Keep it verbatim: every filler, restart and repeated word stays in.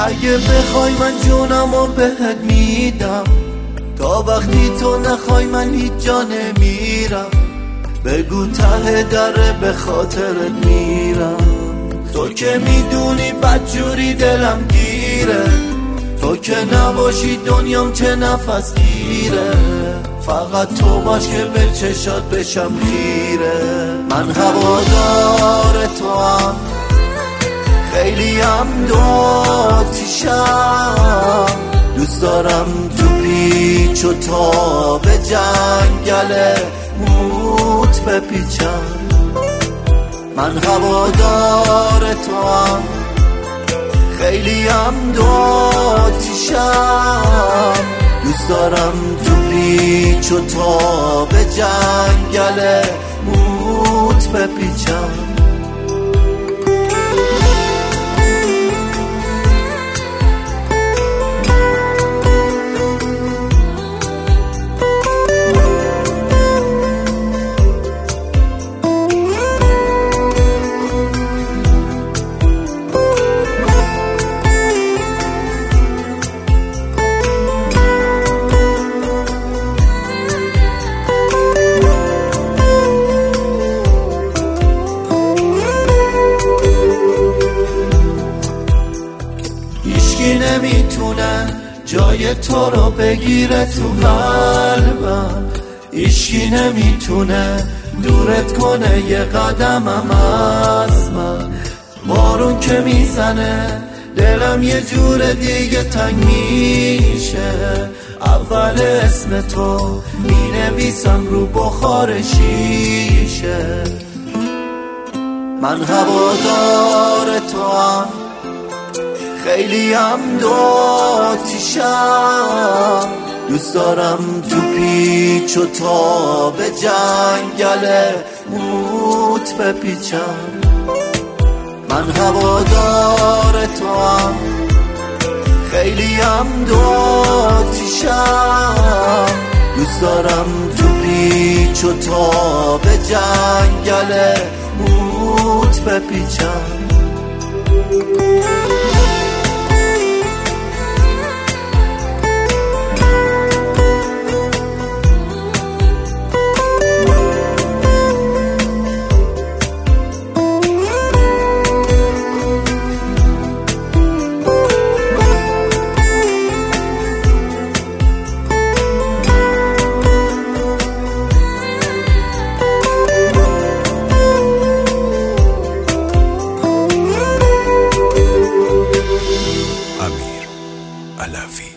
اگه بخوای من جونمو بهت میدم، تا وقتی تو نخوای من هیچ جا نمیرم. بگو ته دره به خاطرت میرم. تو که میدونی بدجوری دلم گیره، تو که نباشی دنیام چه نفس گیره. فقط تو باش که به چشات بشم خیره. من هوادار تو هم، خیلی هم دوتیشم. دوست دارم تو پیچ و تا به جنگل موت بپیچم. من هوادار تو هم، خیلی هم دوتیشم. دوست دارم تو پیچ و تا به جنگل موت بپیچم. هیچکی نمیتونه جای تو رو بگیره تو قلبم. هیچکی نمیتونه دورت کنه یه قدمم از من. بارون که میزنه دلم یه جور دیگه تنگ میشه. اول اسم تو مینویسم رو بخار شیشه. من هوادار تو هم، خیلی هم دوتیشم. دوست دارم تو پیچ و تا به جنگل موت بپیچم. من هوادار تو هم، خیلی هم دوتیشم. دوست دارم تو پیچ و تا به جنگل موت بپیچم. امیر علوی.